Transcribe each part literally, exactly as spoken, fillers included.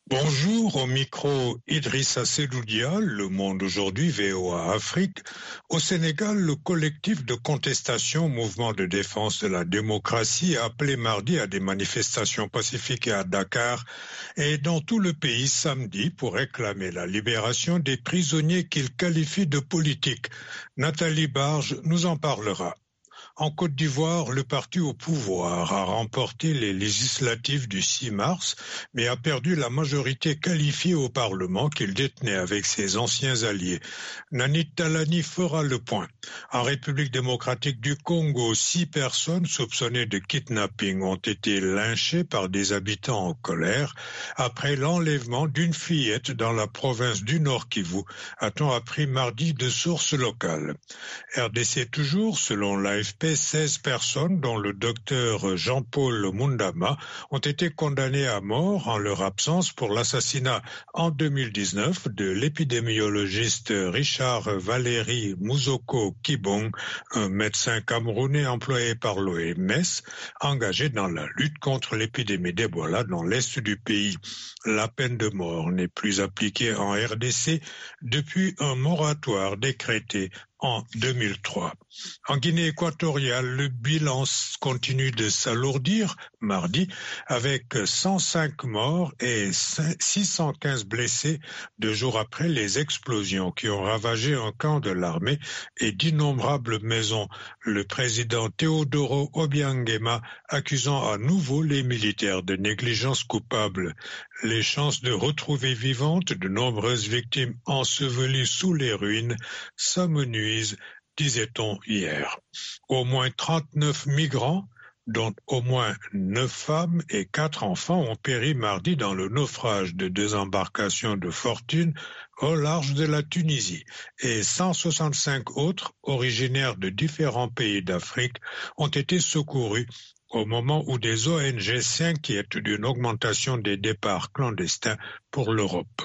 Bonjour, au micro Idrissa Sedoudia, Le Monde aujourd'hui, V O A Afrique. Au Sénégal, le collectif de contestation Mouvement de défense de la démocratie a appelé mardi à des manifestations pacifiques à Dakar et dans tout le pays samedi pour réclamer la libération des prisonniers qu'il qualifie de politiques. Nathalie Barge nous en parlera. En Côte d'Ivoire, le parti au pouvoir a remporté les législatives du six mars, mais a perdu la majorité qualifiée au Parlement qu'il détenait avec ses anciens alliés. Nanit Talani fera le point. En République démocratique du Congo, six personnes soupçonnées de kidnapping ont été lynchées par des habitants en colère après l'enlèvement d'une fillette dans la province du Nord Kivu, a-t-on appris mardi de sources locales. R D C toujours, selon l'A F P, seize personnes, dont le docteur Jean-Paul Mundama, ont été condamnées à mort en leur absence pour l'assassinat en deux mille dix-neuf de l'épidémiologiste Richard Valéry Mouzoko Kibong, un médecin camerounais employé par l'O M S, engagé dans la lutte contre l'épidémie d'Ebola dans l'est du pays. La peine de mort n'est plus appliquée en R D C depuis un moratoire décrété en deux mille trois. En Guinée équatoriale, le bilan continue de s'alourdir mardi avec cent cinq morts et six cent quinze blessés deux jours après les explosions qui ont ravagé un camp de l'armée et d'innombrables maisons. Le président Teodoro Obiangema accusant à nouveau les militaires de négligence coupable. Les chances de retrouver vivantes de nombreuses victimes ensevelies sous les ruines s'amenuisent, disait-on hier. Au moins trente-neuf migrants, dont au moins neuf femmes et quatre enfants, ont péri mardi dans le naufrage de deux embarcations de fortune au large de la Tunisie, et cent soixante-cinq autres, originaires de différents pays d'Afrique, ont été secourus au moment où des O N G s'inquiètent d'une augmentation des départs clandestins pour l'Europe.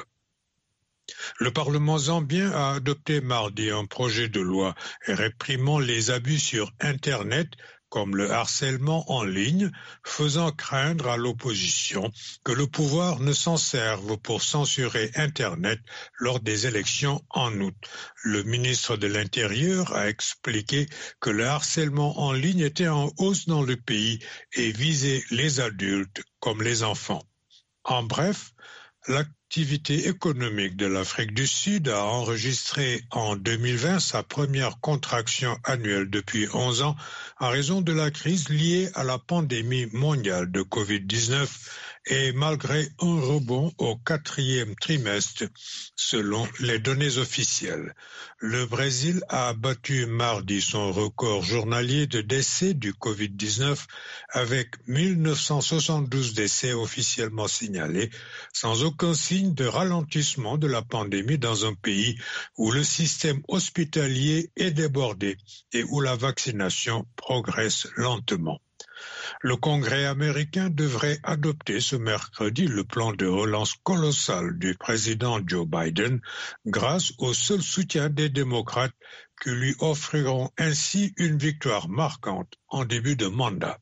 Le Parlement zambien a adopté mardi un projet de loi réprimant les abus sur Internet, comme le harcèlement en ligne, faisant craindre à l'opposition que le pouvoir ne s'en serve pour censurer Internet lors des élections en août. Le ministre de l'Intérieur a expliqué que le harcèlement en ligne était en hausse dans le pays et visait les adultes comme les enfants. En bref, l'activité économique de l'Afrique du Sud a enregistré en deux mille vingt sa première contraction annuelle depuis onze ans en raison de la crise liée à la pandémie mondiale de covid dix-neuf et malgré un rebond au quatrième trimestre selon les données officielles. Le Brésil a battu mardi son record journalier de décès du covid dix-neuf avec mille neuf cent soixante-douze décès officiellement signalés, sans aucun signe de ralentissement de la pandémie dans un pays où le système hospitalier est débordé et où la vaccination progresse lentement. Le Congrès américain devrait adopter ce mercredi le plan de relance colossal du président Joe Biden grâce au seul soutien des démocrates qui lui offriront ainsi une victoire marquante en début de mandat.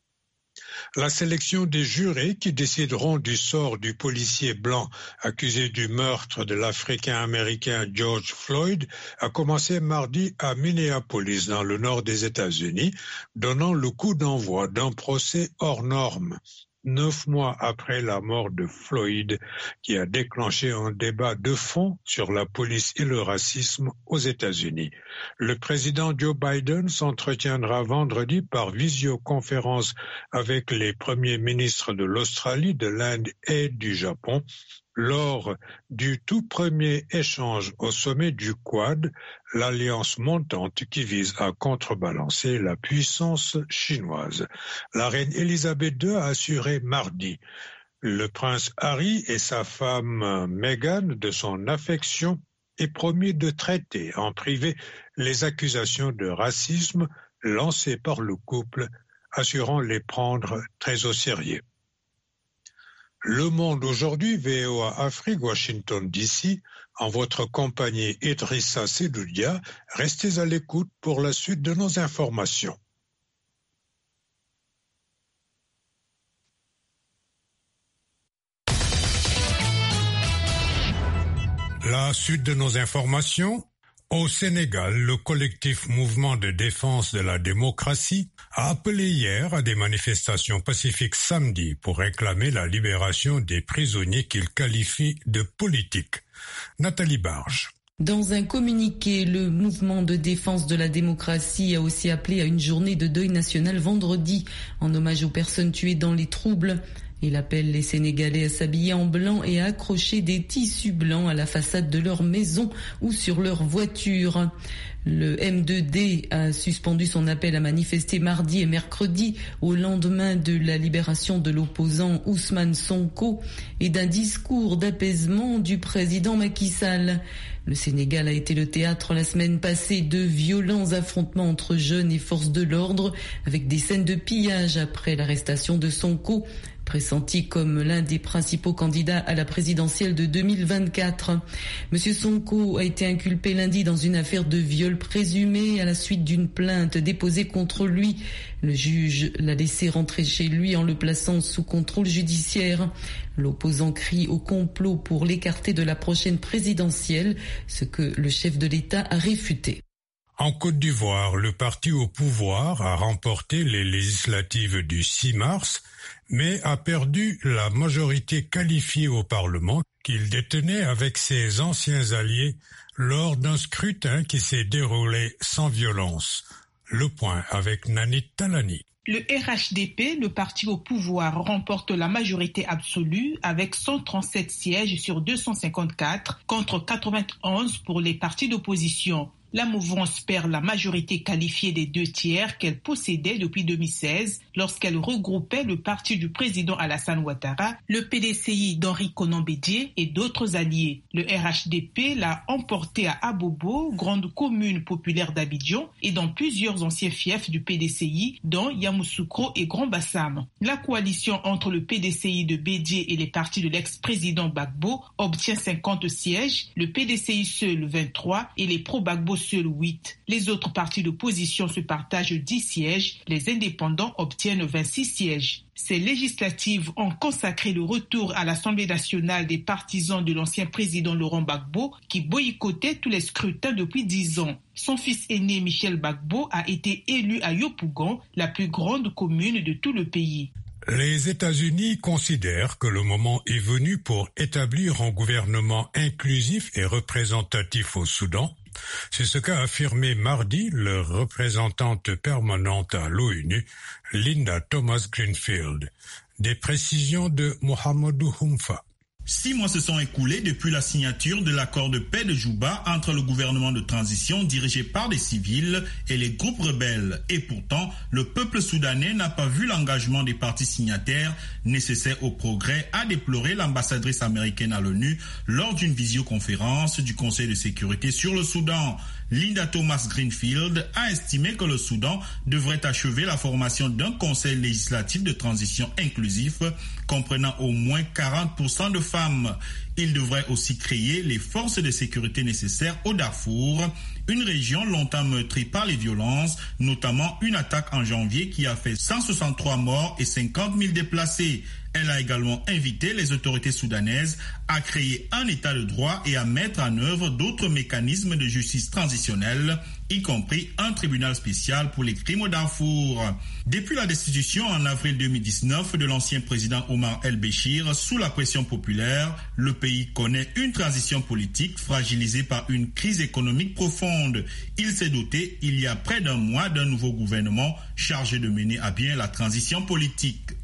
La sélection des jurés qui décideront du sort du policier blanc accusé du meurtre de l'Africain-Américain George Floyd a commencé mardi à Minneapolis, dans le nord des États-Unis, donnant le coup d'envoi d'un procès hors norme. Neuf mois après la mort de Floyd, qui a déclenché un débat de fond sur la police et le racisme aux États-Unis. Le président Joe Biden s'entretiendra vendredi par visioconférence avec les premiers ministres de l'Australie, de l'Inde et du Japon, lors du tout premier échange au sommet du Quad, l'alliance montante qui vise à contrebalancer la puissance chinoise. La reine Elisabeth deux a assuré mardi le prince Harry et sa femme Meghan de son affection et promis de traiter en privé les accusations de racisme lancées par le couple, assurant les prendre très au sérieux. Le Monde aujourd'hui, V O A Afrique, Washington D C, en votre compagnie Idrissa Sedoudia, restez à l'écoute pour la suite de nos informations. La suite de nos informations. Au Sénégal, le collectif Mouvement de défense de la démocratie a appelé hier à des manifestations pacifiques samedi pour réclamer la libération des prisonniers qu'il qualifie de politiques. Nathalie Barge. Dans un communiqué, le mouvement de défense de la démocratie a aussi appelé à une journée de deuil national vendredi en hommage aux personnes tuées dans les troubles. Il appelle les Sénégalais à s'habiller en blanc et à accrocher des tissus blancs à la façade de leur maison ou sur leur voiture. Le M deux D a suspendu son appel à manifester mardi et mercredi au lendemain de la libération de l'opposant Ousmane Sonko et d'un discours d'apaisement du président Macky Sall. Le Sénégal a été le théâtre la semaine passée de violents affrontements entre jeunes et forces de l'ordre avec des scènes de pillage après l'arrestation de Sonko, pressenti comme l'un des principaux candidats à la présidentielle de deux mille vingt-quatre. Monsieur Sonko a été inculpé lundi dans une affaire de viol présumé à la suite d'une plainte déposée contre lui. Le juge l'a laissé rentrer chez lui en le plaçant sous contrôle judiciaire. L'opposant crie au complot pour l'écarter de la prochaine présidentielle, ce que le chef de l'État a réfuté. En Côte d'Ivoire, le parti au pouvoir a remporté les législatives du six mars, mais a perdu la majorité qualifiée au Parlement qu'il détenait avec ses anciens alliés lors d'un scrutin qui s'est déroulé sans violence. Le point avec Nanit Talani. Le R H D P, le parti au pouvoir, remporte la majorité absolue avec cent trente-sept sièges sur deux cent cinquante-quatre contre quatre-vingt-onze pour les partis d'opposition. La mouvance perd la majorité qualifiée des deux tiers qu'elle possédait depuis deux mille seize lorsqu'elle regroupait le parti du président Alassane Ouattara, le P D C I d'Henri Konan Bédié et d'autres alliés. Le R H D P l'a emporté à Abobo, grande commune populaire d'Abidjan, et dans plusieurs anciens fiefs du P D C I, dont Yamoussoukro et Grand Bassam. La coalition entre le P D C I de Bédié et les partis de l'ex-président Gbagbo obtient cinquante sièges, le P D C I seul vingt-trois et les pro-Gbagbo seul huit. Les autres partis d'opposition se partagent dix sièges. Les indépendants obtiennent vingt-six sièges. Ces législatives ont consacré le retour à l'Assemblée nationale des partisans de l'ancien président Laurent Gbagbo qui boycottait tous les scrutins depuis dix ans. Son fils aîné Michel Gbagbo a été élu à Yopougon, la plus grande commune de tout le pays. Les États-Unis considèrent que le moment est venu pour établir un gouvernement inclusif et représentatif au Soudan. C'est ce qu'a affirmé mardi leur représentante permanente à l'ONU, Linda Thomas-Greenfield. Des précisions de Mohamedou Humfa. Six mois se sont écoulés depuis la signature de l'accord de paix de Djouba entre le gouvernement de transition dirigé par des civils et les groupes rebelles. Et pourtant, le peuple soudanais n'a pas vu l'engagement des parties signataires nécessaire au progrès, a déploré l'ambassadrice américaine à l'ONU lors d'une visioconférence du Conseil de sécurité sur le Soudan. Linda Thomas-Greenfield a estimé que le Soudan devrait achever la formation d'un conseil législatif de transition inclusif comprenant au moins quarante pour cent de femmes. Il devrait aussi créer les forces de sécurité nécessaires au Darfour, une région longtemps meurtrie par les violences, notamment une attaque en janvier qui a fait cent soixante-trois morts et cinquante mille déplacés. Elle a également invité les autorités soudanaises à créer un état de droit et à mettre en œuvre d'autres mécanismes de justice transitionnelle, y compris un tribunal spécial pour les crimes au Darfour. Depuis la destitution en avril deux mille dix-neuf de l'ancien président Omar El-Béchir sous la pression populaire, le pays connaît une transition politique fragilisée par une crise économique profonde. Il s'est doté il y a près d'un mois d'un nouveau gouvernement chargé de mener à bien la transition politique.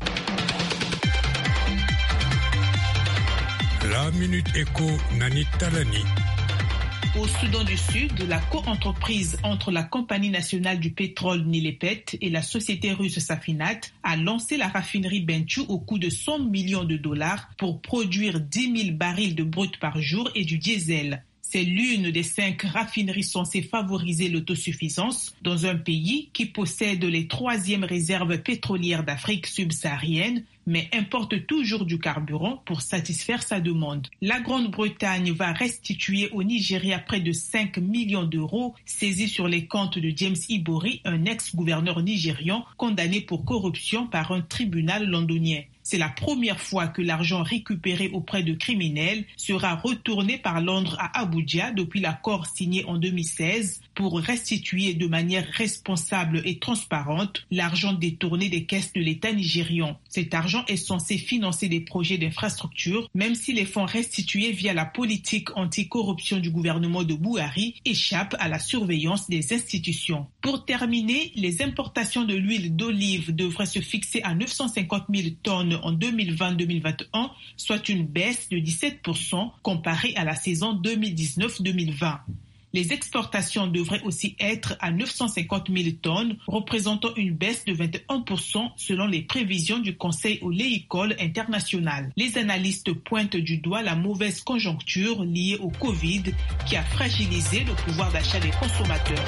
La Minute Éco, Nanit Talani. Au Soudan du Sud, la co-entreprise entre la Compagnie nationale du pétrole Nilepet et la société russe Safinat a lancé la raffinerie Bentiu au coût de cent millions de dollars pour produire dix mille barils de brut par jour et du diesel. C'est l'une des cinq raffineries censées favoriser l'autosuffisance dans un pays qui possède les troisièmes réserves pétrolières d'Afrique subsaharienne, mais importe toujours du carburant pour satisfaire sa demande. La Grande-Bretagne va restituer au Nigeria près de cinq millions d'euros saisis sur les comptes de James Ibori, un ex-gouverneur nigérian condamné pour corruption par un tribunal londonien. C'est la première fois que l'argent récupéré auprès de criminels sera retourné par Londres à Abuja depuis l'accord signé en deux mille seize pour restituer de manière responsable et transparente l'argent détourné des caisses de l'État nigérian. Cet argent est censé financer des projets d'infrastructure, même si les fonds restitués via la politique anticorruption du gouvernement de Buhari échappent à la surveillance des institutions. Pour terminer, les importations de l'huile d'olive devraient se fixer à neuf cent cinquante mille tonnes en deux mille vingt deux mille vingt et un, soit une baisse de dix-sept pour cent comparée à la saison deux mille dix-neuf deux mille vingt. Les exportations devraient aussi être à neuf cent cinquante mille tonnes, représentant une baisse de vingt et un pour cent selon les prévisions du Conseil oléicole international. Les analystes pointent du doigt la mauvaise conjoncture liée au Covid qui a fragilisé le pouvoir d'achat des consommateurs.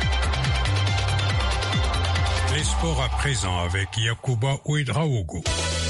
Les sports à présent avec Yacouba Ouedraogo.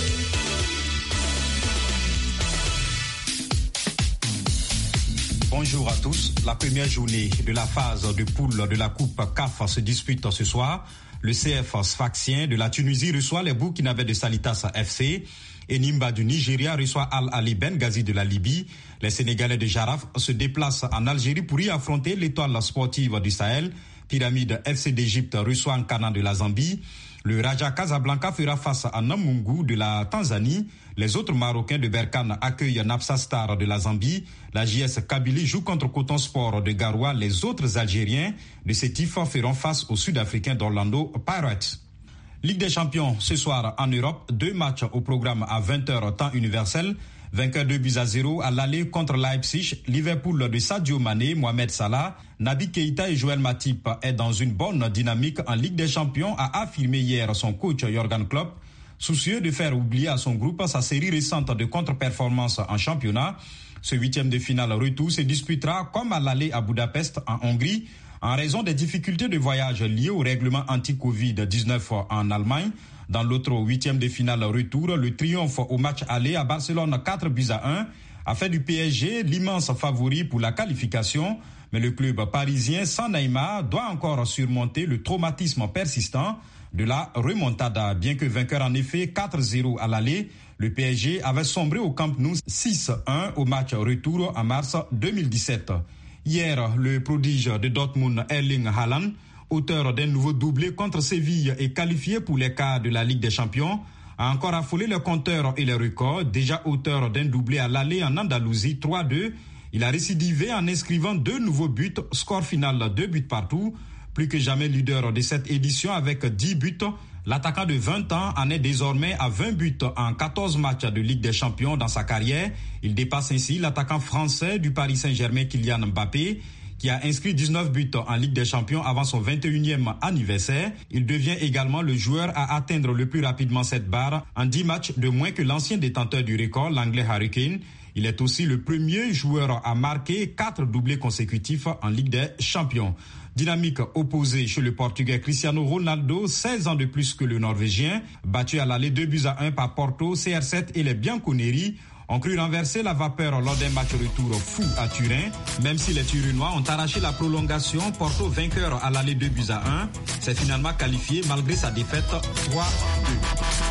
Bonjour à tous. La première journée de la phase de poule de la Coupe C A F se dispute ce soir. Le C F Sfaxien de la Tunisie reçoit les Burkinabés de Salitas F C. Et Nimba du Nigeria reçoit Al-Ali Benghazi de la Libye. Les Sénégalais de Jaraf se déplacent en Algérie pour y affronter l'étoile sportive du Sahel. Pyramide F C d'Égypte reçoit Nkana de la Zambie. Le Raja Casablanca fera face à Namungu de la Tanzanie. Les autres Marocains de Berkane accueillent Napsa Star de la Zambie. La J S Kabylie joue contre Coton Sport de Garoua. Les autres Algériens de Sétif feront face aux Sud-Africains d'Orlando Pirates. Ligue des Champions ce soir en Europe. Deux matchs au programme à vingt heures temps universel. Vainqueur deux buts à zéro à l'aller contre Leipzig. Liverpool de Sadio Mané, Mohamed Salah, Naby Keïta et Joël Matip est dans une bonne dynamique en Ligue des Champions, a affirmé hier son coach Jürgen Klopp. Soucieux de faire oublier à son groupe sa série récente de contre-performances en championnat. Ce huitième de finale retour se disputera comme à l'aller à Budapest en Hongrie en raison des difficultés de voyage liées au règlement anti-covid dix-neuf en Allemagne. Dans l'autre huitième de finale retour, le triomphe au match aller à Barcelone quatre buts à un a fait du P S G l'immense favori pour la qualification. Mais le club parisien sans Neymar doit encore surmonter le traumatisme persistant de la remontada. Bien que vainqueur en effet quatre zéro à l'aller, le P S G avait sombré au Camp Nou six un au match retour en mars deux mille dix-sept. Hier, le prodige de Dortmund Erling Haaland, auteur d'un nouveau doublé contre Séville et qualifié pour les quarts de la Ligue des Champions, a encore affolé les compteurs et les records. Déjà auteur d'un doublé à l'aller en Andalousie trois deux, il a récidivé en inscrivant deux nouveaux buts, score final deux buts partout. Plus que jamais leader de cette édition avec dix buts, l'attaquant de vingt ans en est désormais à vingt buts en quatorze matchs de Ligue des Champions dans sa carrière. Il dépasse ainsi l'attaquant français du Paris Saint-Germain Kylian Mbappé, qui a inscrit dix-neuf buts en Ligue des Champions avant son vingt et unième anniversaire. Il devient également le joueur à atteindre le plus rapidement cette barre en dix matchs de moins que l'ancien détenteur du record, l'anglais Harry Kane. Il est aussi le premier joueur à marquer quatre doublés consécutifs en Ligue des Champions. Dynamique opposée chez le Portugais Cristiano Ronaldo, seize ans de plus que le Norvégien. Battu à l'aller deux buts à un par Porto, C R sept et les Bianconeri ont cru renverser la vapeur lors d'un match retour fou à Turin. Même si les Turinois ont arraché la prolongation, Porto vainqueur à l'aller deux buts à un, s'est finalement qualifié malgré sa défaite trois deux.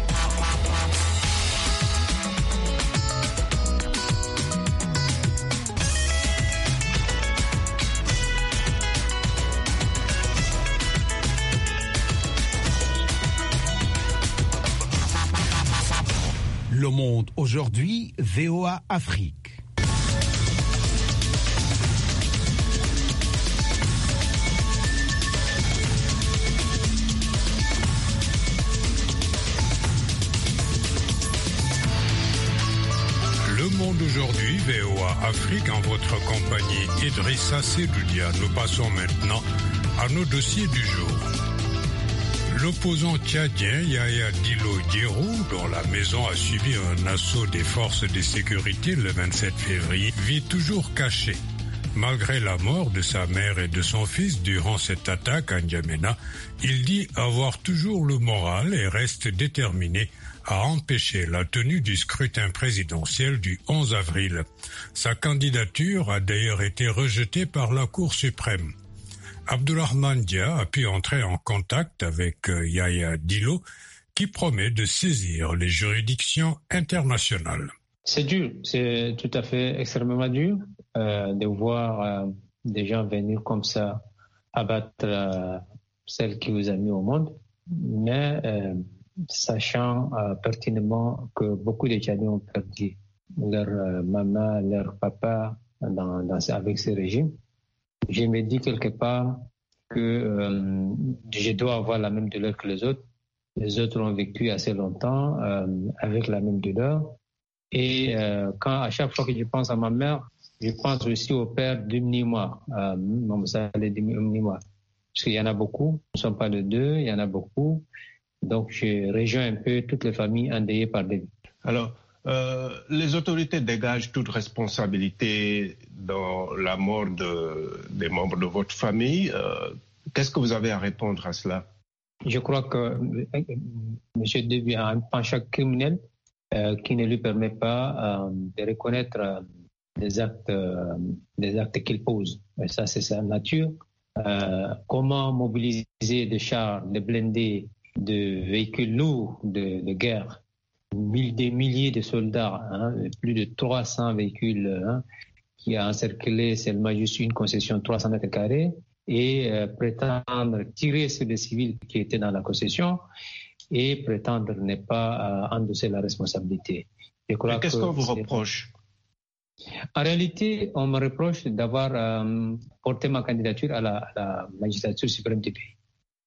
Le Monde aujourd'hui, V O A Afrique. Le Monde aujourd'hui, V O A Afrique, en votre compagnie Idrissa Sedoudia. Nous passons maintenant à nos dossiers du jour. L'opposant tchadien Yaya Dilo Diérou, dont la maison a subi un assaut des forces de sécurité le vingt-sept février, vit toujours caché. Malgré la mort de sa mère et de son fils durant cette attaque à N'Djamena, il dit avoir toujours le moral et reste déterminé à empêcher la tenue du scrutin présidentiel du onze avril. Sa candidature a d'ailleurs été rejetée par la Cour suprême. Abdourahmane Dia a pu entrer en contact avec Yaya Dilo, qui promet de saisir les juridictions internationales. C'est dur, c'est tout à fait extrêmement dur euh, de voir euh, des gens venir comme ça abattre euh, celle qui vous a mis au monde, mais euh, sachant euh, pertinemment que beaucoup de Tchadiens ont perdu leur euh, maman, leur papa dans, dans, avec ce régime, je me dis quelque part que euh, je dois avoir la même douleur que les autres. Les autres ont vécu assez longtemps euh, avec la même douleur. Et euh, quand à chaque fois que je pense à ma mère, je pense aussi au père d'Umnimois, euh, d'Umnimois. Parce qu'il y en a beaucoup, nous ne sommes pas de deux, il y en a beaucoup. Donc je rejoins un peu toutes les familles endeuillées par des vies. Alors, euh, les autorités dégagent toute responsabilité dans la mort de, des membres de votre famille. Euh, qu'est-ce que vous avez à répondre à cela? Je crois que euh, M. Déby a un penchant criminel Euh, qui ne lui permet pas euh, de reconnaître euh, des actes, euh, des actes qu'il pose. Et ça, c'est sa nature. Euh, comment mobiliser des chars, des blindés, de véhicules lourds de, de guerre, des milliers de soldats, hein, plus de trois cents véhicules hein, qui a encerclé seulement juste une concession de trois cents mètres carrés et euh, prétendre tirer sur des civils qui étaient dans la concession et prétendre ne pas euh, endosser la responsabilité. Je crois Mais qu'est-ce que qu'on vous reproche? En réalité, on me reproche d'avoir euh, porté ma candidature à la, à la magistrature suprême du pays.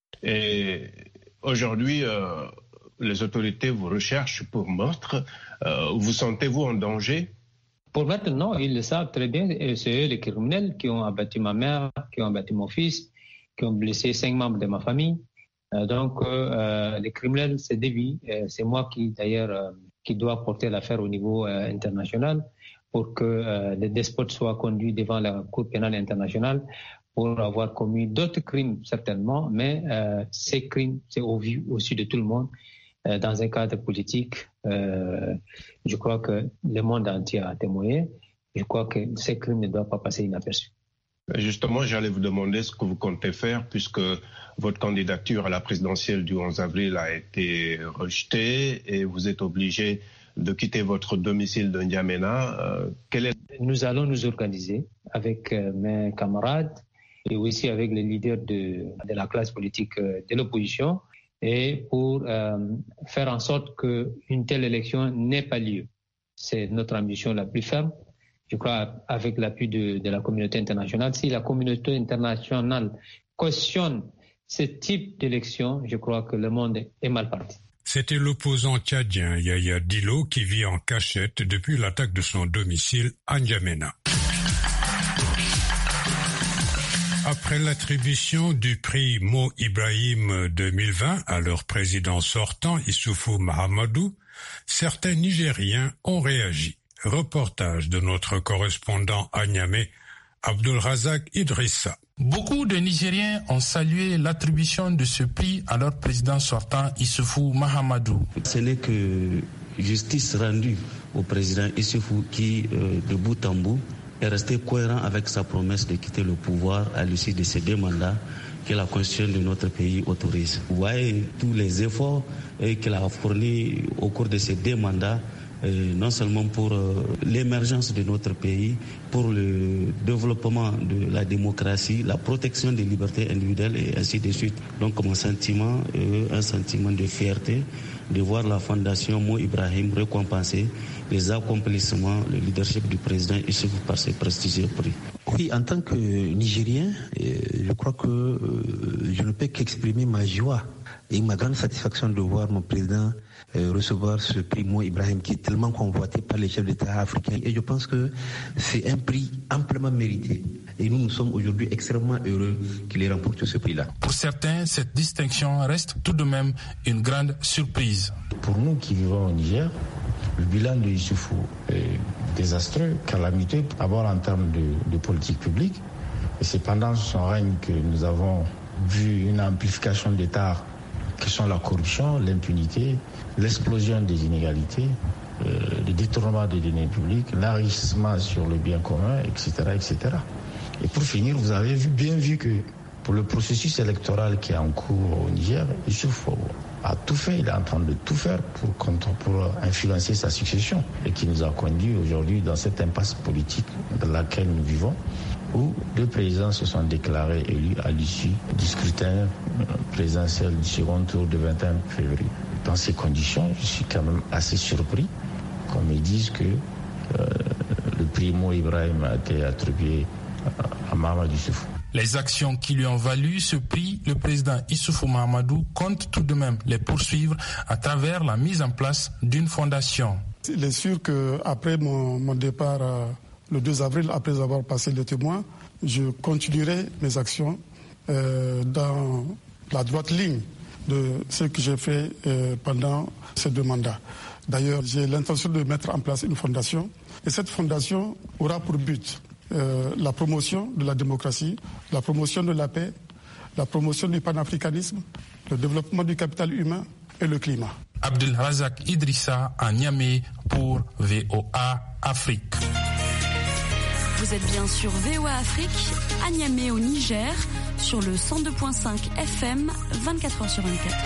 Et aujourd'hui, euh, les autorités vous recherchent pour meurtre. Euh, vous sentez-vous en danger? Pour meurtre, non, ils le savent très bien. C'est eux les criminels qui ont abattu ma mère, qui ont abattu mon fils, qui ont blessé cinq membres de ma famille. Euh, donc, euh, les criminels, c'est Déby. Euh, c'est moi qui, d'ailleurs, euh, qui dois porter l'affaire au niveau euh, international pour que euh, les despotes soient conduits devant la Cour pénale internationale pour avoir commis d'autres crimes, certainement, mais euh, ces crimes, c'est au vu aussi de tout le monde. Euh, dans un cadre politique, euh, je crois que le monde entier a témoigné. Je crois que ces crimes ne doivent pas passer inaperçus. Justement, j'allais vous demander ce que vous comptez faire puisque votre candidature à la présidentielle du onze avril a été rejetée et vous êtes obligé de quitter votre domicile de N'Djamena. Euh, quel est... Nous allons nous organiser avec euh, mes camarades et aussi avec les leaders de, de la classe politique euh, de l'opposition et pour euh, faire en sorte qu'une telle élection n'ait pas lieu. C'est notre ambition la plus ferme. Je crois, avec l'appui de, de la communauté internationale. Si la communauté internationale cautionne ce type d'élection, je crois que le monde est mal parti. C'était l'opposant tchadien Yaya Dillo qui vit en cachette depuis l'attaque de son domicile à N'Djamena. Après l'attribution du prix Mo Ibrahim deux mille vingt à leur président sortant, Issoufou Mahamadou, certains Nigériens ont réagi. Reportage de notre correspondant à Niamey, Abdulrazak Idrissa. Beaucoup de Nigériens ont salué l'attribution de ce prix à leur président sortant, Issoufou Mahamadou. Ce n'est que justice rendue au président Issoufou qui, euh, de bout en bout, est resté cohérent avec sa promesse de quitter le pouvoir à l'issue de ces deux mandats que la constitution de notre pays autorise. Vous voyez tous les efforts euh, qu'il a fournis au cours de ces deux mandats, Euh, non seulement pour euh, l'émergence de notre pays, pour le développement de la démocratie, la protection des libertés individuelles et ainsi de suite. Donc mon sentiment, euh, un sentiment de fierté de voir la fondation Mo Ibrahim récompenser les accomplissements, le leadership du président Issoufou par ce prestigieux prix. Oui, en tant que Nigérien, euh, je crois que euh, je ne peux qu'exprimer ma joie et ma grande satisfaction de voir mon président Euh, recevoir ce prix Mo Ibrahim qui est tellement convoité par les chefs d'État africains. Et je pense que c'est un prix amplement mérité. Et nous, nous sommes aujourd'hui extrêmement heureux qu'il ait remporté ce prix-là. Pour certains, cette distinction reste tout de même une grande surprise. Pour nous qui vivons au Niger, le bilan de Issoufou est désastreux, calamiteux, d'abord en termes de, de politique publique. Et c'est pendant son règne que nous avons vu une amplification d'États qui sont la corruption, l'impunité, l'explosion des inégalités, euh, le détournement des deniers publics, l'enrichissement sur le bien commun, et cetera, et cetera. Et pour finir, vous avez vu, bien vu que pour le processus électoral qui est en cours au Niger, Issoufou a tout fait, il est en train de tout faire pour, pour influencer sa succession et qui nous a conduits aujourd'hui dans cette impasse politique dans laquelle nous vivons, où deux présidents se sont déclarés élus à l'issue du scrutin présidentiel du second tour du vingt et un février. Dans ces conditions, je suis quand même assez surpris qu'on me dise que euh, le prix Mo Ibrahim a été attribué à, à Mahamadou Issoufou. Les actions qui lui ont valu ce prix, le président Issoufou Mahamadou compte tout de même les poursuivre à travers la mise en place d'une fondation. Il est sûr qu'après mon, mon départ euh, le deux avril, après avoir passé le témoin, je continuerai mes actions euh, dans la droite ligne de ce que j'ai fait euh, pendant ces deux mandats. D'ailleurs, j'ai l'intention de mettre en place une fondation et cette fondation aura pour but Euh, la promotion de la démocratie, la promotion de la paix, la promotion du panafricanisme, le développement du capital humain et le climat. Abdel Razak Idrissa à Niamey pour V O A Afrique. Vous êtes bien sur V O A Afrique, à Niamey au Niger, sur le cent deux virgule cinq F M, vingt-quatre heures sur vingt-quatre.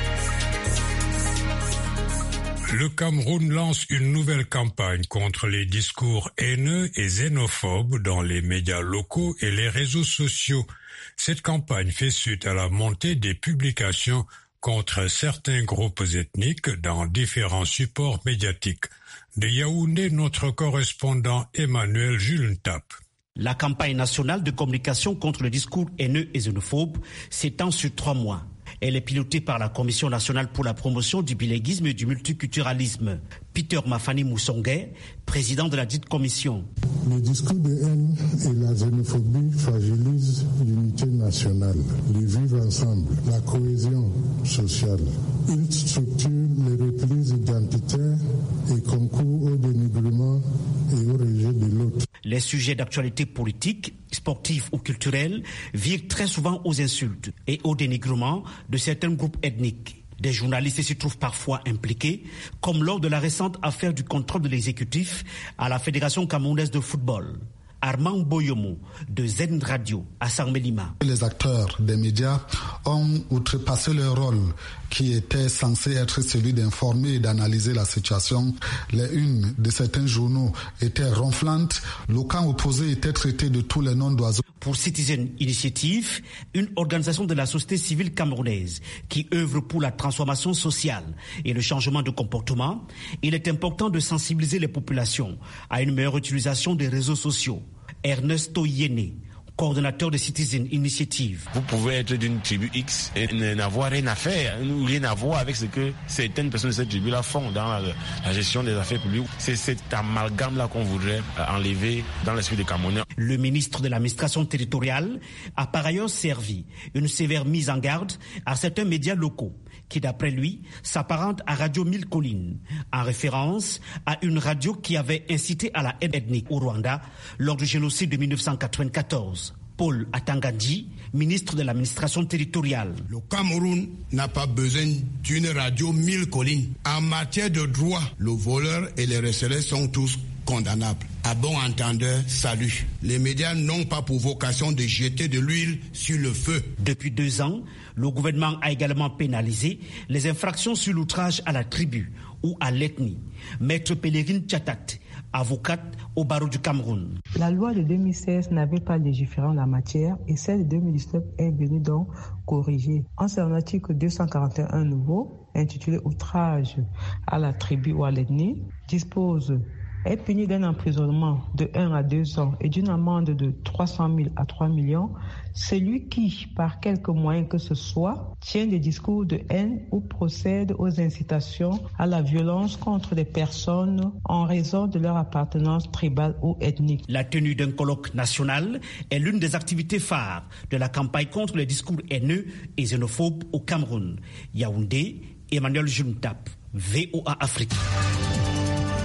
Le Cameroun lance une nouvelle campagne contre les discours haineux et xénophobes dans les médias locaux et les réseaux sociaux. Cette campagne fait suite à la montée des publications contre certains groupes ethniques dans différents supports médiatiques. De Yaoundé, notre correspondant Emmanuel Julentap. La campagne nationale de communication contre le discours haineux et xénophobe s'étend sur trois mois. Elle est pilotée par la Commission nationale pour la promotion du bilinguisme et du multiculturalisme. Peter Mafani Moussongué, président de la dite commission. Le discours de haine et la xénophobie fragilisent l'unité nationale, le vivre ensemble, la cohésion sociale. Ils structurent les replis identitaires et concourent au dénigrement et au rejet de l'autre. Les sujets d'actualité politique, sportive ou culturelle virent très souvent aux insultes et au dénigrement de certains groupes ethniques. Des journalistes s'y trouvent parfois impliqués, comme lors de la récente affaire du contrôle de l'exécutif à la Fédération camerounaise de football. Armand Boyomo de Zen Radio à Sarmelima. Les acteurs des médias ont outrepassé leur rôle qui était censé être celui d'informer et d'analyser la situation. Les unes de certains journaux étaient ronflantes, le camp opposé était traité de tous les noms d'oiseaux. Pour Citizen Initiative, une organisation de la société civile camerounaise qui œuvre pour la transformation sociale et le changement de comportement, il est important de sensibiliser les populations à une meilleure utilisation des réseaux sociaux. Ernesto Yene, coordonnateur de Citizen Initiative. Vous pouvez être d'une tribu X et n'avoir rien à faire, rien à voir avec ce que certaines personnes de cette tribu-là font dans la, la gestion des affaires publiques. C'est cet amalgame-là qu'on voudrait enlever dans l'esprit des Camerounais. Le ministre de l'administration territoriale a par ailleurs servi une sévère mise en garde à certains médias locaux qui, d'après lui, s'apparentent à Radio Mille Collines, en référence à une radio qui avait incité à la haine ethnique au Rwanda lors du génocide de mille neuf cent quatre-vingt-quatorze. Paul Atangandi, ministre de l'administration territoriale. Le Cameroun n'a pas besoin d'une radio Mille Collines. En matière de droit, le voleur et les receleurs sont tous condamnables. À bon entendeur, salut. Les médias n'ont pas pour vocation de jeter de l'huile sur le feu. Depuis deux ans, le gouvernement a également pénalisé les infractions sur l'outrage à la tribu ou à l'ethnie. Maître Pélérine Tchatat, avocate au barreau du Cameroun. La loi de deux mille seize n'avait pas légiféré en la matière et celle de deux mille dix-neuf est venue donc corriger. En son article deux cent quarante et un nouveau, intitulé outrage à la tribu ou à l'ethnie, dispose est puni d'un emprisonnement de un à deux ans et d'une amende de trois cent mille à trois millions, celui qui, par quelque moyen que ce soit, tient des discours de haine ou procède aux incitations à la violence contre des personnes en raison de leur appartenance tribale ou ethnique. La tenue d'un colloque national est l'une des activités phares de la campagne contre les discours haineux et xénophobes au Cameroun. Yaoundé, Emmanuel Juntap, V O A Afrique.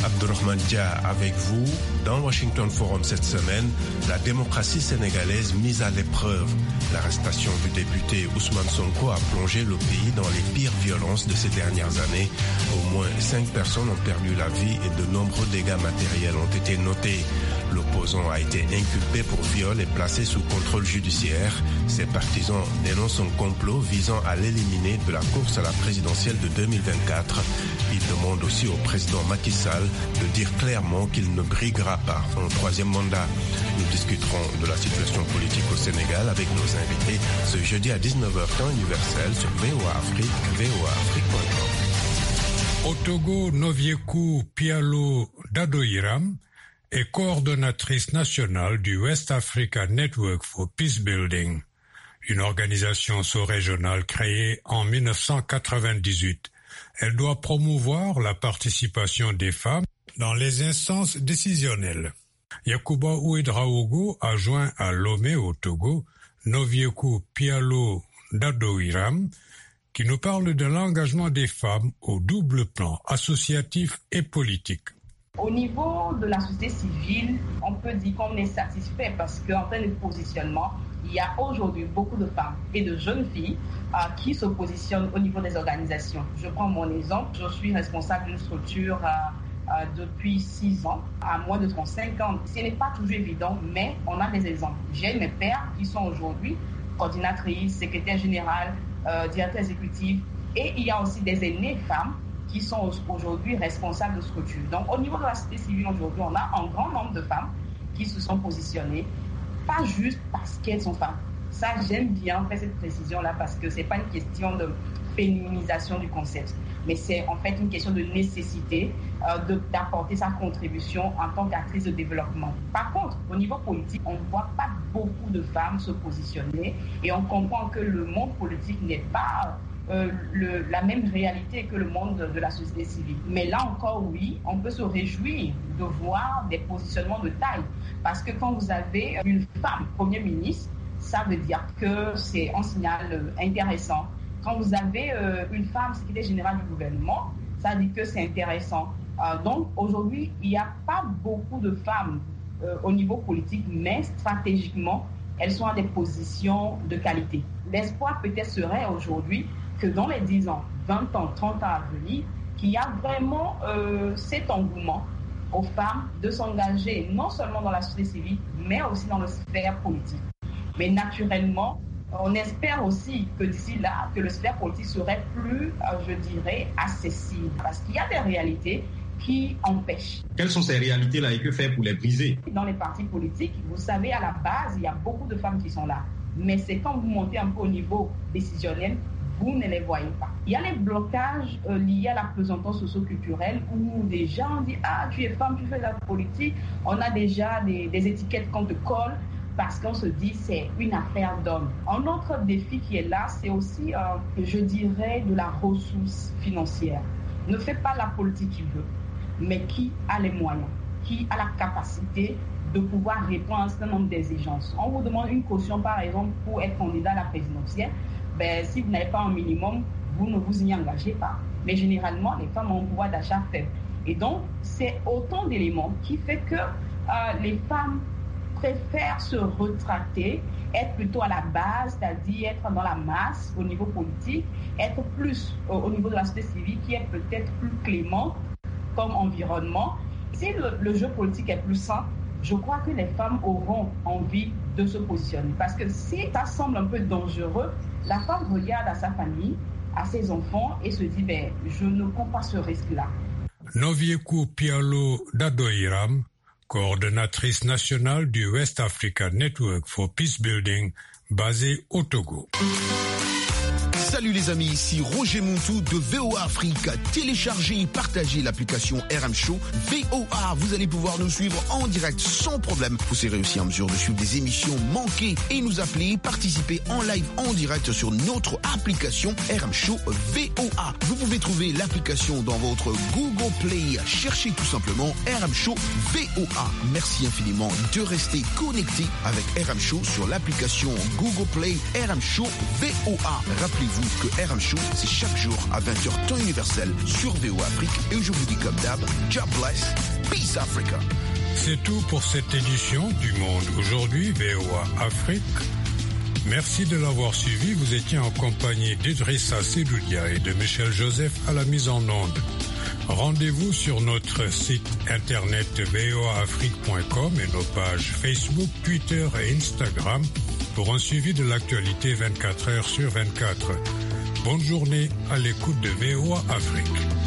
Abdourahmane Dia avec vous. Dans Washington Forum cette semaine, la démocratie sénégalaise mise à l'épreuve. L'arrestation du député Ousmane Sonko a plongé le pays dans les pires violences de ces dernières années. Au moins cinq personnes ont perdu la vie et de nombreux dégâts matériels ont été notés. L'opposant a été inculpé pour viol et placé sous contrôle judiciaire. Ses partisans dénoncent un complot visant à l'éliminer de la course à la présidentielle de deux mille vingt-quatre. Ils demandent aussi au président Macky Sall de dire clairement qu'il ne briguera pas un troisième mandat. Nous discuterons de la situation politique au Sénégal avec nos invités ce jeudi à dix-neuf heures temps universel sur V O A Afrique, V O A Afrique point com. Au Togo, Novieku Pialo Dadoiram est coordonnatrice nationale du West Africa Network for Peacebuilding, une organisation sous-régionale créée en mille neuf cent quatre-vingt-dix-huit. Elle doit promouvoir la participation des femmes dans les instances décisionnelles. Yakuba Ouedraogo a joint à Lomé au Togo Novieku Pialo Dadoiram, qui nous parle de l'engagement des femmes au double plan associatif et politique. Au niveau de la société civile, on peut dire qu'on est satisfait parce qu'en termes de positionnement, il y a aujourd'hui beaucoup de femmes et de jeunes filles euh, qui se positionnent au niveau des organisations. Je prends mon exemple, je suis responsable d'une structure euh, euh, depuis six ans, à moins de trente-cinq ans. Ce n'est pas toujours évident, mais on a des exemples. J'ai mes pairs qui sont aujourd'hui coordinatrices, secrétaires générales, euh, directeurs exécutifs, et il y a aussi des aînées femmes qui sont aujourd'hui responsables de structures. Donc, au niveau de la société civile, aujourd'hui, on a un grand nombre de femmes qui se sont positionnées, pas juste parce qu'elles sont femmes. Ça, j'aime bien faire cette précision-là parce que ce n'est pas une question de féminisation du concept, mais c'est en fait une question de nécessité euh, de, d'apporter sa contribution en tant qu'actrice de développement. Par contre, au niveau politique, on ne voit pas beaucoup de femmes se positionner et on comprend que le monde politique n'est pas Euh, le, la même réalité que le monde de, de la société civile. Mais là encore, oui, on peut se réjouir de voir des positionnements de taille. Parce que quand vous avez une femme Premier ministre, ça veut dire que c'est un signal euh, intéressant. Quand vous avez euh, une femme secrétaire générale du gouvernement, ça veut dire que c'est intéressant. Euh, donc aujourd'hui, il n'y a pas beaucoup de femmes euh, au niveau politique, mais stratégiquement, elles sont à des positions de qualité. L'espoir peut-être serait aujourd'hui que dans les dix ans, vingt ans, trente ans à venir, qu'il y a vraiment euh, cet engouement aux femmes de s'engager non seulement dans la société civile, mais aussi dans la sphère politique. Mais naturellement, on espère aussi que d'ici là, que la sphère politique serait plus, euh, je dirais, accessible. Parce qu'il y a des réalités qui empêchent. Quelles sont ces réalités-là et que faire pour les briser? Dans les partis politiques, vous savez, à la base, il y a beaucoup de femmes qui sont là. Mais c'est quand vous montez un peu au niveau décisionnel, vous ne les voyez pas. Il y a les blocages euh, liés à la présentation socio-culturelle où des gens disent « Ah, tu es femme, tu fais de la politique ». On a déjà des, des étiquettes qu'on te colle parce qu'on se dit « c'est une affaire d'homme ». Un autre défi qui est là, c'est aussi, euh, je dirais, de la ressource financière. Ne fais pas la politique qui veut, mais qui a les moyens, qui a la capacité de pouvoir répondre à un certain nombre d'exigences. On vous demande une caution, par exemple, pour être candidat à la présidentielle. Ben, si vous n'avez pas un minimum, vous ne vous y engagez pas. Mais généralement, les femmes ont un pouvoir d'achat faible. Et donc, c'est autant d'éléments qui fait que euh, les femmes préfèrent se retracter, être plutôt à la base, c'est-à-dire être dans la masse au niveau politique, être plus euh, au niveau de la société civile qui est peut-être plus clément comme environnement. Si le, le jeu politique est plus sain, je crois que les femmes auront envie de se positionner. Parce que si ça semble un peu dangereux, la femme regarde à sa famille, à ses enfants et se dit ben, « je ne prends pas ce risque-là ». Novieku Pialo Dadoiram, coordonnatrice nationale du West Africa Network for Peacebuilding, basée au Togo. Salut les amis, ici Roger Montou de V O A Afrique. Téléchargez et partagez l'application R M Show V O A. Vous allez pouvoir nous suivre en direct sans problème. Vous serez aussi en mesure de suivre des émissions manquées et nous appeler, participer en live en direct sur notre application R M Show V O A. Vous pouvez trouver l'application dans votre Google Play. Cherchez tout simplement R M Show V O A. Merci infiniment de rester connecté avec R M Show sur l'application Google Play R M Show V O A. Rappelez-vous rappelez-vous que R M Show, c'est chaque jour à vingt heures temps universel sur V O A Afrique. Et je vous dis comme d'hab, God bless, peace Africa. C'est tout pour cette édition du Monde aujourd'hui, V O A Afrique. Merci de l'avoir suivi. Vous étiez en compagnie d'Idrissa Sedoudia et de Michel Joseph à la mise en onde. Rendez-vous sur notre site internet v o a afrique point com et nos pages Facebook, Twitter et Instagram pour un suivi de l'actualité vingt-quatre heures sur vingt-quatre. Bonne journée à l'écoute de V O A Afrique.